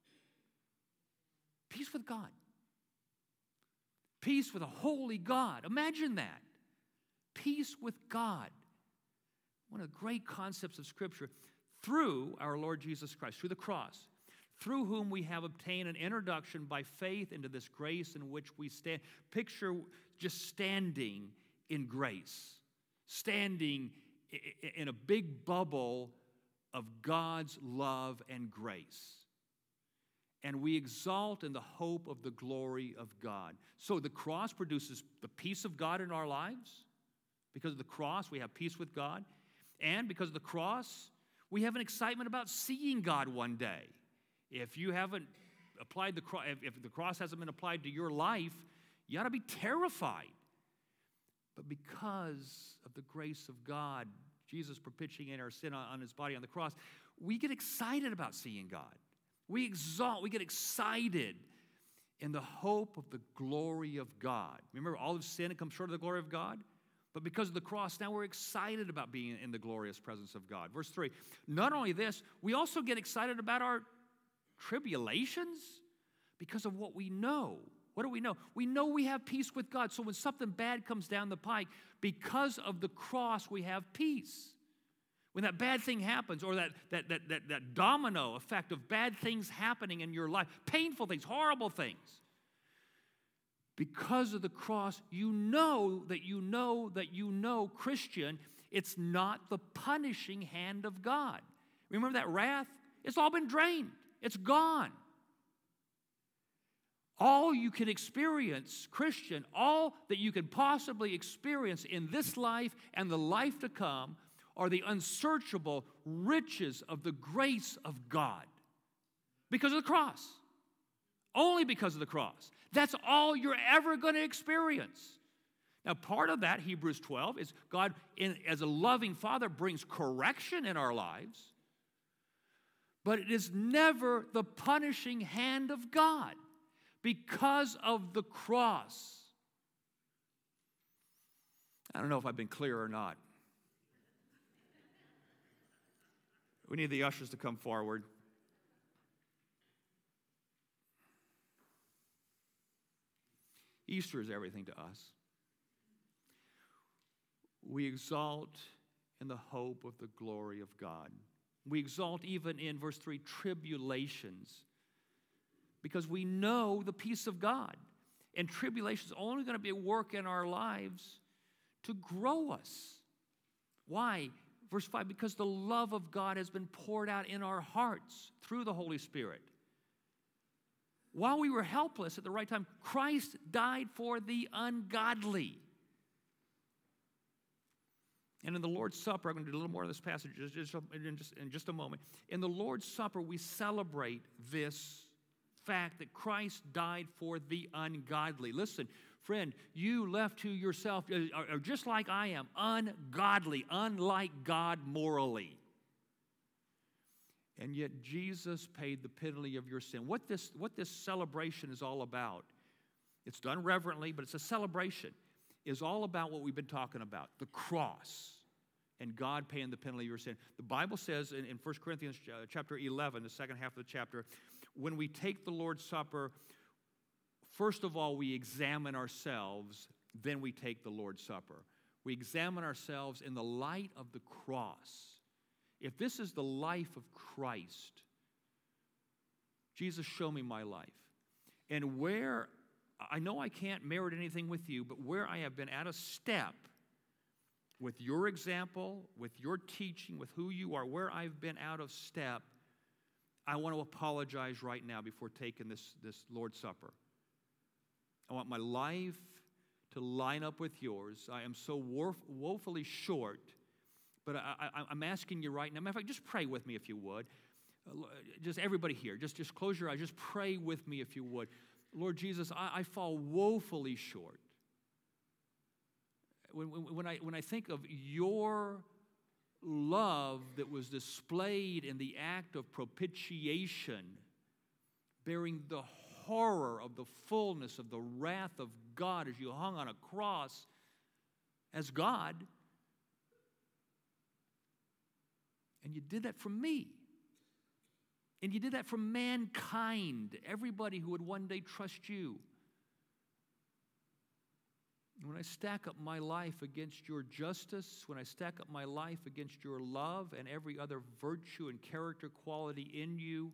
Peace with God. Peace with a holy God. Imagine that. Peace with God. One of the great concepts of Scripture. Through our Lord Jesus Christ, through the cross, through whom we have obtained an introduction by faith into this grace in which we stand. Picture just standing in grace. Standing in a big bubble of God's love and grace. And we exalt in the hope of the glory of God. So the cross produces the peace of God in our lives. Because of the cross, we have peace with God. And because of the cross, we have an excitement about seeing God one day. If you haven't applied the cross, if the cross hasn't been applied to your life, you ought to be terrified. But because of the grace of God, Jesus propitiating our sin on his body on the cross, we get excited about seeing God. We get excited in the hope of the glory of God. Remember, all of sin comes short of the glory of God? But because of the cross, now we're excited about being in the glorious presence of God. Verse 3, not only this, we also get excited about our tribulations because of what we know. What do we know? We know we have peace with God. So when something bad comes down the pike, because of the cross, we have peace. When that bad thing happens, or that domino effect of bad things happening in your life, painful things, horrible things, because of the cross, you know, Christian, it's not the punishing hand of God. Remember that wrath? It's all been drained. It's gone. All you can experience, Christian, all that you can possibly experience in this life and the life to come are the unsearchable riches of the grace of God. Because of the cross. Only because of the cross. That's all you're ever going to experience. Now, part of that, Hebrews 12, is God, as a loving Father, brings correction in our lives. But it is never the punishing hand of God because of the cross. I don't know if I've been clear or not. We need the ushers to come forward. Easter is everything to us. We exalt in the hope of the glory of God. We exalt even in verse 3, tribulations, because we know the peace of God. And tribulation is only going to be a work in our lives to grow us. Why? Verse 5, because the love of God has been poured out in our hearts through the Holy Spirit. While we were helpless at the right time, Christ died for the ungodly. And in the Lord's Supper, I'm going to do a little more of this passage in just a moment. In the Lord's Supper, we celebrate this fact that Christ died for the ungodly. Listen, friend, you left to yourself are just like I am, ungodly, unlike God morally. And yet Jesus paid the penalty of your sin. What this celebration is all about, it's done reverently, but it's a celebration, is all about what we've been talking about, the cross. and God paying the penalty of your sin. The Bible says in 1 Corinthians chapter 11, the second half of the chapter, when we take the Lord's Supper, first of all, we examine ourselves, then we take the Lord's Supper. We examine ourselves in the light of the cross. If this is the life of Christ, Jesus, show me my life. And where, I know I can't merit anything with you, but where I have been out of step with your example, with your teaching, with who you are, where I've been out of step, I want to apologize right now before taking this Lord's Supper. I want my life to line up with yours. I am so woefully short, but I'm asking you right now. Matter of fact, just pray with me if you would. Just everybody here, just close your eyes. Just pray with me if you would. Lord Jesus, I fall woefully short. When I think of your love that was displayed in the act of propitiation, bearing the horror of the fullness of the wrath of God as you hung on a cross as God, and you did that for me. And you did that for mankind, everybody who would one day trust you. And when I stack up my life against your justice, when I stack up my life against your love and every other virtue and character quality in you,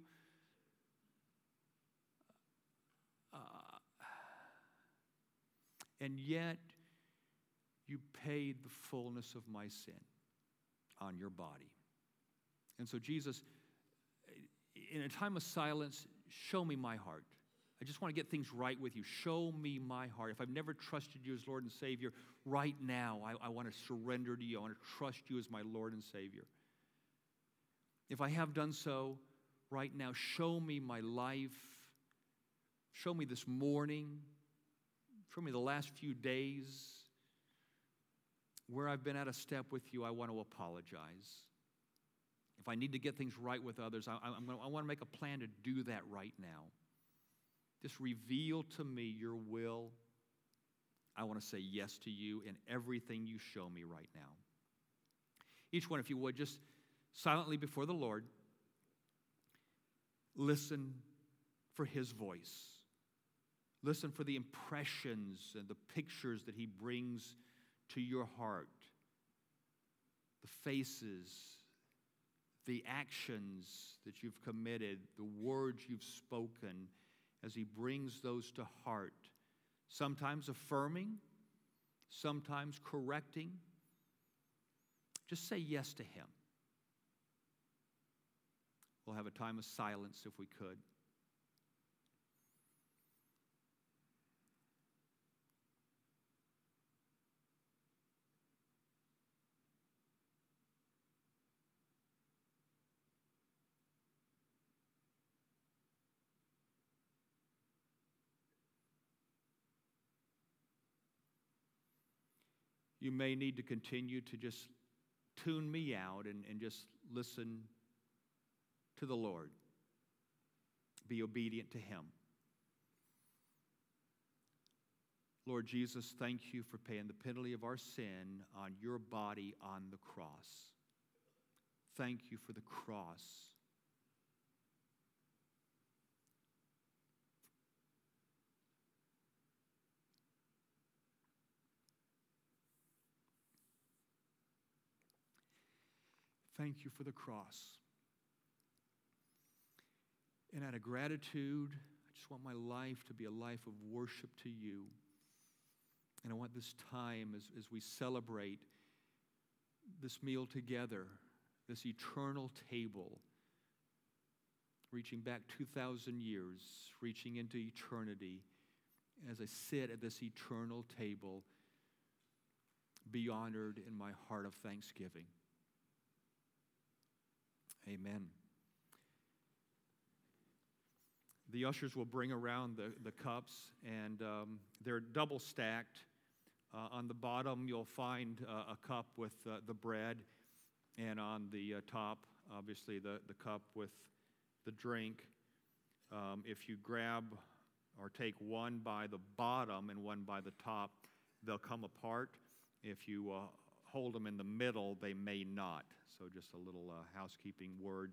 and yet you paid the fullness of my sin on your body. And so Jesus, in a time of silence, show me my heart. I just want to get things right with you. Show me my heart. If I've never trusted you as Lord and Savior, right now I want to surrender to you. I want to trust you as my Lord and Savior. If I have done so, right now, show me my life. Show me this morning. Show me the last few days. Where I've been out of step with you, I want to apologize. If I need to get things right with others, I want to make a plan to do that right now. Just reveal to me your will. I want to say yes to you in everything you show me right now. Each one, if you would, just silently before the Lord, listen for His voice. Listen for the impressions and the pictures that He brings to your heart. The faces, the actions that you've committed, the words you've spoken, as He brings those to heart, sometimes affirming, sometimes correcting. Just say yes to Him. We'll have a time of silence if we could. You may need to continue to just tune me out and just listen to the Lord. Be obedient to Him. Lord Jesus, thank you for paying the penalty of our sin on your body on the cross. Thank you for the cross. Thank you for the cross. And out of gratitude, I just want my life to be a life of worship to you. And I want this time as we celebrate this meal together, this eternal table, reaching back 2,000 years, reaching into eternity, as I sit at this eternal table, be honored in my heart of thanksgiving. Amen. The ushers will bring around the cups, and they're double stacked. On the bottom, you'll find a cup with the bread, and on the top, obviously, the cup with the drink. If you grab or take one by the bottom and one by the top, they'll come apart. If you hold them in the middle, they may not. So just a little housekeeping word.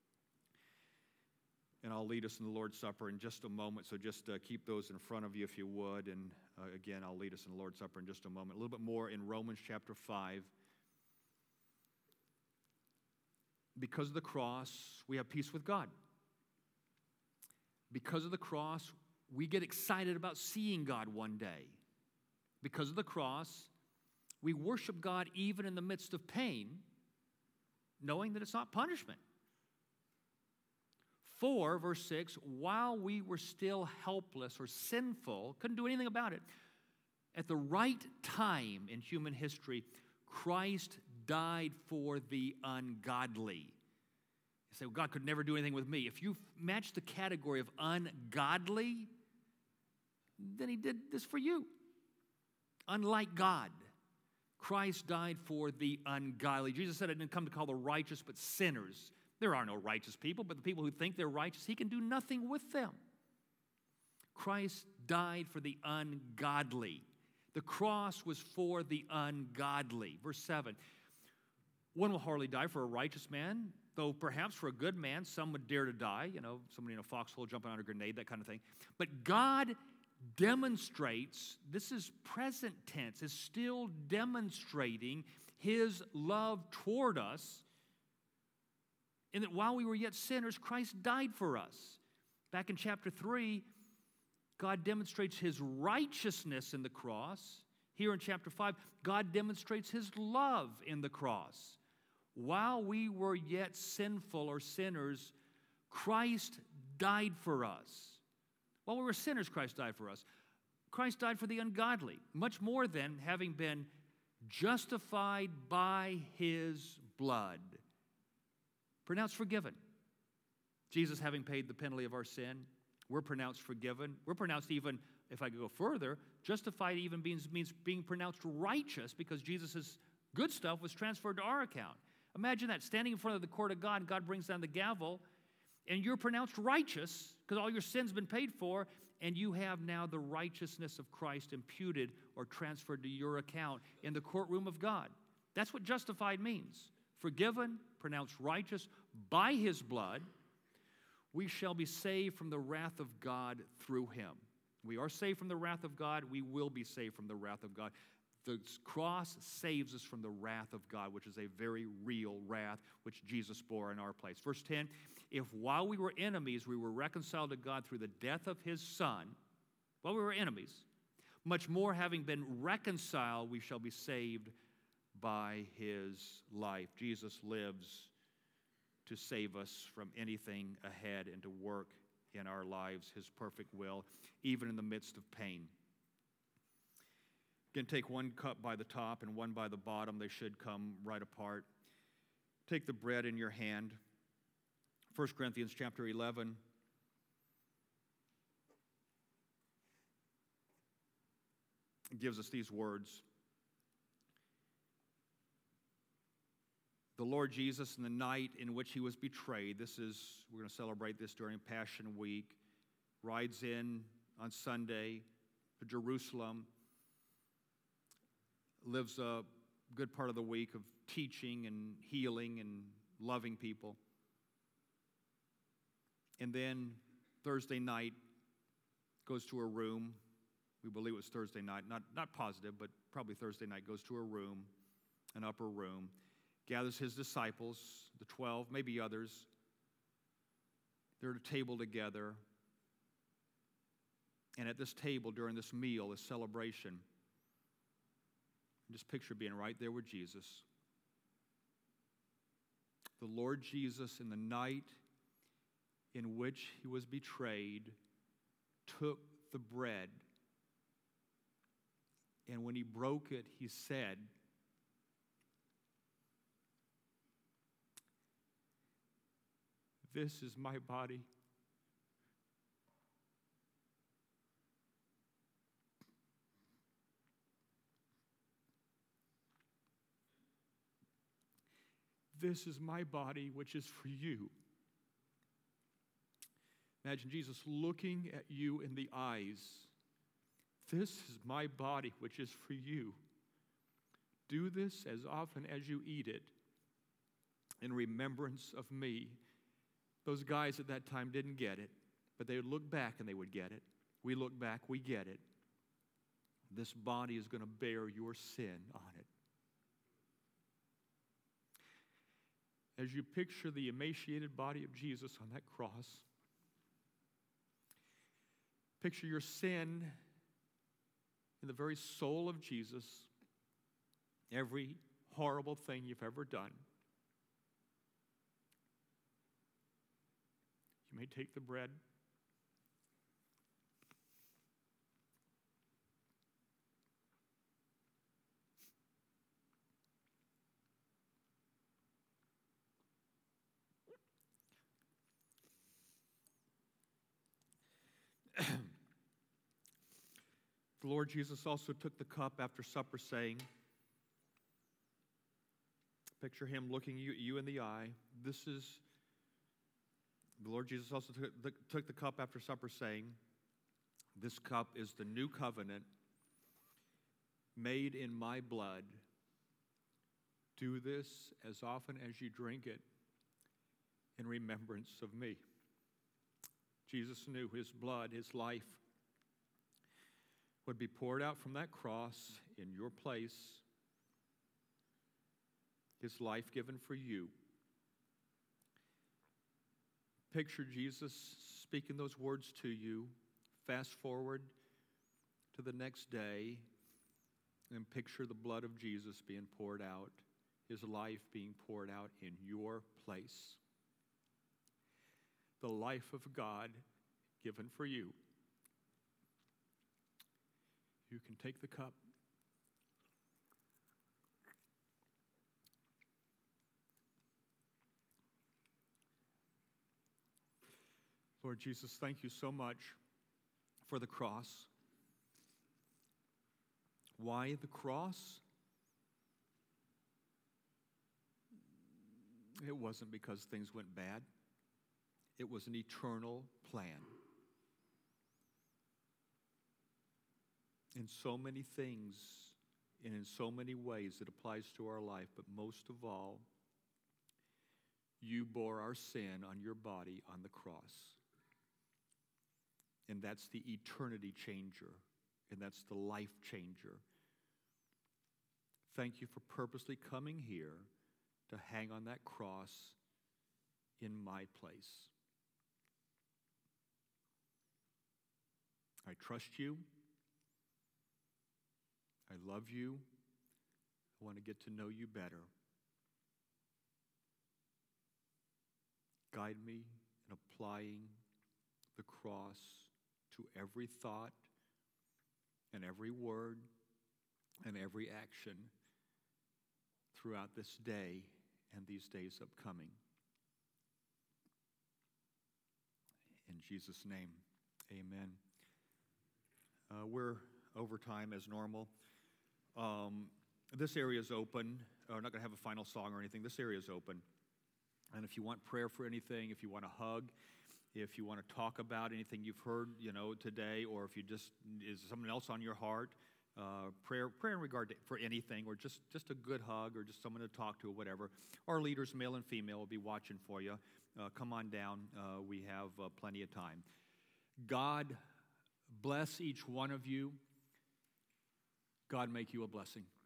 And I'll lead us in the Lord's Supper in just a moment, so just keep those in front of you if you would. And again, I'll lead us in the Lord's Supper in just a moment. A little bit more in Romans chapter 5. Because of the cross, we have peace with God. Because of the cross, we get excited about seeing God one day. Because of the cross, we worship God even in the midst of pain, knowing that it's not punishment. 4, verse 6, while we were still helpless or sinful, couldn't do anything about it, at the right time in human history, Christ died for the ungodly. You say, well, God could never do anything with me. If you match the category of ungodly, then he did this for you. Unlike God, Christ died for the ungodly. Jesus said, I didn't come to call the righteous, but sinners. There are no righteous people, but the people who think they're righteous, he can do nothing with them. Christ died for the ungodly. The cross was for the ungodly. Verse 7, one will hardly die for a righteous man, though perhaps for a good man, some would dare to die, somebody in a foxhole jumping on a grenade, that kind of thing. But God demonstrates, this is present tense, is still demonstrating his love toward us, in that while we were yet sinners, Christ died for us. Back in chapter 3, God demonstrates his righteousness in the cross. Here in chapter 5, God demonstrates his love in the cross. While we were yet sinful or sinners, Christ died for us. While we were sinners, Christ died for us. Christ died for the ungodly. Much more than having been justified by his blood. Pronounced forgiven. Jesus having paid the penalty of our sin, we're pronounced forgiven. We're pronounced even, if I could go further, justified even means being pronounced righteous because Jesus' good stuff was transferred to our account. Imagine that, standing in front of the court of God, God brings down the gavel, and you're pronounced righteous because all your sins have been paid for, and you have now the righteousness of Christ imputed or transferred to your account in the courtroom of God. That's what justified means. Forgiven, pronounced righteous by his blood, we shall be saved from the wrath of God through him. We are saved from the wrath of God. We will be saved from the wrath of God. The cross saves us from the wrath of God, which is a very real wrath, which Jesus bore in our place. Verse 10, if while we were enemies, we were reconciled to God through the death of his Son, while we were enemies, much more having been reconciled, we shall be saved by his life. Jesus lives to save us from anything ahead and to work in our lives his perfect will, even in the midst of pain. You can take one cup by the top and one by the bottom. They should come right apart. Take the bread in your hand. 1 Corinthians chapter 11. It gives us these words. The Lord Jesus, in the night in which he was betrayed, we're going to celebrate this during Passion Week, rides in on Sunday to Jerusalem, lives a good part of the week of teaching and healing and loving people. And then Thursday night goes to a room. We believe it was Thursday night, not positive, but probably Thursday night, goes to a room, an upper room, gathers his disciples, the 12, maybe others. They're at a table together. And at this table, during this meal, this celebration, just picture being right there with Jesus. The Lord Jesus, in the night in which he was betrayed, took the bread. And when he broke it, he said, "This is my body." This is my body, which is for you. Imagine Jesus looking at you in the eyes. This is my body, which is for you.
Do this as often as you eat it in remembrance of me. Those guys at that time didn't get it, but they would look back and they would get it. We look back, we get it. This body is going to bear your sin on it. As you picture the emaciated body of Jesus on that cross, picture your sin in the very soul of Jesus, every horrible thing you've ever done. You may take the bread. The Lord Jesus also took the cup after supper, saying, picture him looking you in the eye. The Lord Jesus also took the cup after supper, saying, this cup is the new covenant made in my blood. Do this as often as you drink it in remembrance of me. Jesus knew his blood, his life, would be poured out from that cross in your place, his life given for you. Picture Jesus speaking those words to you. Fast forward to the next day and picture the blood of Jesus being poured out, his life being poured out in your place. The life of God given for you. You can take the cup. Lord Jesus, thank you so much for the cross. Why the cross? It wasn't because things went bad. It was an eternal plan. In so many things and in so many ways it applies to our life, but most of all, you bore our sin on your body on the cross. And that's the eternity changer, and that's the life changer. Thank you for purposely coming here to hang on that cross in my place. I trust you. I love you. I want to get to know you better. Guide me in applying the cross to every thought and every word and every action throughout this day and these days upcoming. In Jesus' name, amen. We're over time as normal. This area is open. We're not going to have a final song or anything. This area is open. And if you want prayer for anything, if you want a hug, if you want to talk about anything you've heard, today, or if you just is something else on your heart, prayer in regard to for anything, or just a good hug, or just someone to talk to, or whatever. Our leaders, male and female, will be watching for you. Come on down. We have plenty of time. God bless each one of you. God make you a blessing.